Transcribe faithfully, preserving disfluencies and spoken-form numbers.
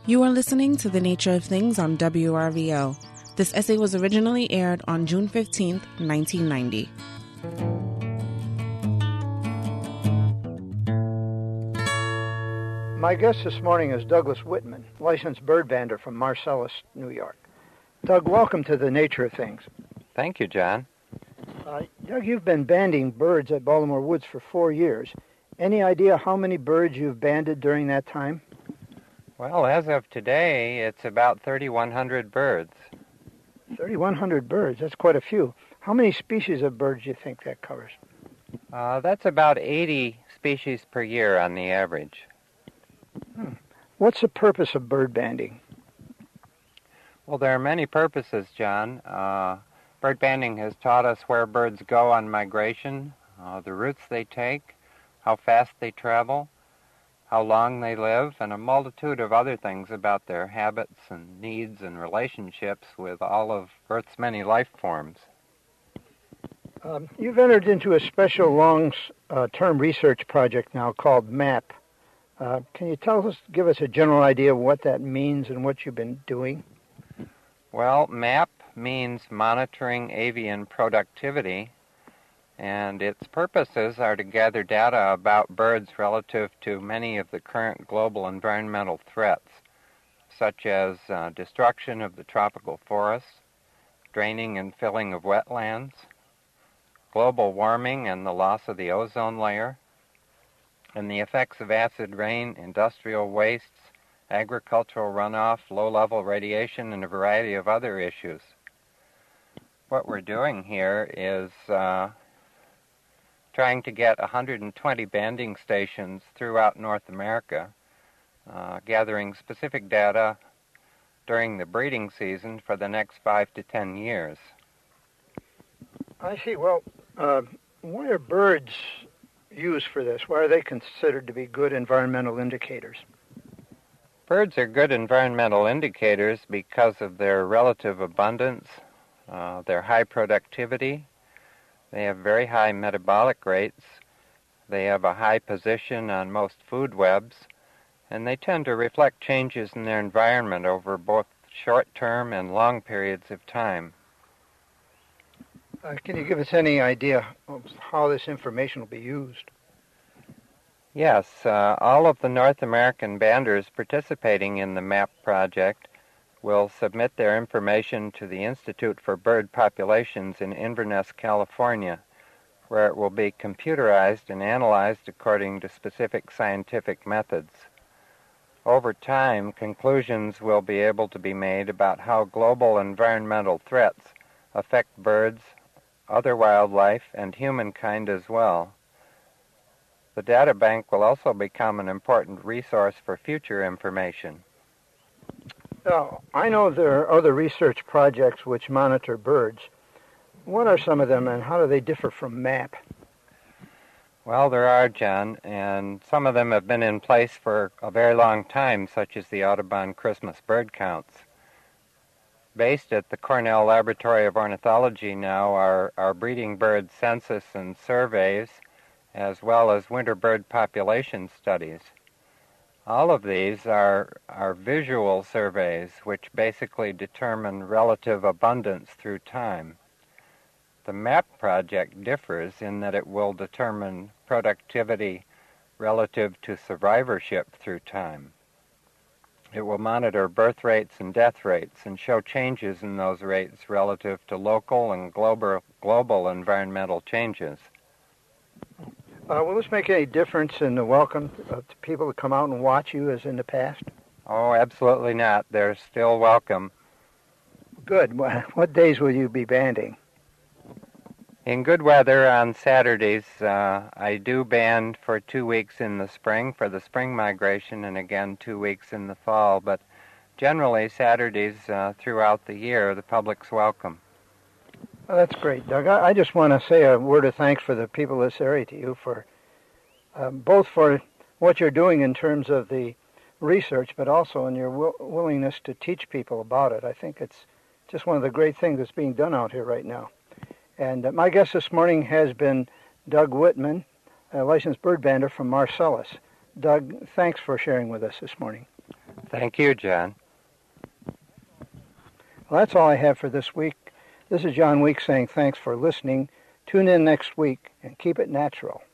You are listening to The Nature of Things on W R V L. This essay was originally aired on June fifteenth, nineteen ninety. My guest this morning is Douglas Whitman, licensed bird bander from Marcellus, New York. Doug, welcome to The Nature of Things. Thank you, John. Uh, Doug, you've been banding birds at Baltimore Woods for four years. Any idea how many birds you've banded during that time? Well, as of today, it's about thirty-one hundred birds. thirty-one hundred birds, that's quite a few. How many species of birds do you think that covers? Uh, that's about eighty species per year on the average. Hmm. What's the purpose of bird banding? Well, there are many purposes, John. Uh, bird banding has taught us where birds go on migration, uh, the routes they take, how fast they travel, how long they live, and a multitude of other things about their habits and needs and relationships with all of Earth's many life forms. Um, you've entered into a special long-term uh, research project now called MAP. Uh, can you tell us, give us a general idea of what that means and what you've been doing? Well, MAP means Monitoring Avian Productivity, and its purposes are to gather data about birds relative to many of the current global environmental threats, such as uh, destruction of the tropical forests, draining and filling of wetlands, global warming and the loss of the ozone layer, and the effects of acid rain, industrial wastes, agricultural runoff, low-level radiation, and a variety of other issues. What we're doing here is uh, trying to get one hundred twenty banding stations throughout North America, uh, gathering specific data during the breeding season for the next five to ten years. I see. Well, uh, why are birds used for this? Why are they considered to be good environmental indicators? Birds are good environmental indicators because of their relative abundance, uh, their high productivity. They have very high metabolic rates. They have a high position on most food webs, and they tend to reflect changes in their environment over both short-term and long periods of time. Uh, can you give us any idea of how this information will be used? Yes, uh, all of the North American banders participating in the MAP project will submit their information to the Institute for Bird Populations in Inverness, California, where it will be computerized and analyzed according to specific scientific methods. Over time, conclusions will be able to be made about how global environmental threats affect birds, other wildlife, and humankind as well. The data bank will also become an important resource for future information. Now, I know there are other research projects which monitor birds. What are some of them, and how do they differ from MAP? Well, there are, John, and some of them have been in place for a very long time, such as the Audubon Christmas bird counts. Based at the Cornell Laboratory of Ornithology now are our breeding bird census and surveys, as well as winter bird population studies. All of these are, are visual surveys which basically determine relative abundance through time. The MAP project differs in that it will determine productivity relative to survivorship through time. It will monitor birth rates and death rates and show changes in those rates relative to local and global, global environmental changes. Uh, will this make any difference in the welcome uh, to people to come out and watch you as in the past? Oh, absolutely not. They're still welcome. Good. What days will you be banding? In good weather on Saturdays, uh, I do band for two weeks in the spring for the spring migration and again two weeks in the fall, but generally Saturdays uh, throughout the year the public's welcome. Well, that's great, Doug. I, I just want to say a word of thanks for the people of this area to you for uh, both for what you're doing in terms of the research, but also in your will, willingness to teach people about it. I think it's just one of the great things that's being done out here right now. And uh, my guest this morning has been Doug Whitman, a licensed bird bander from Marcellus. Doug, thanks for sharing with us this morning. Thank you, John. Well, that's all I have for this week. This is John Weeks saying thanks for listening. Tune in next week and keep it natural.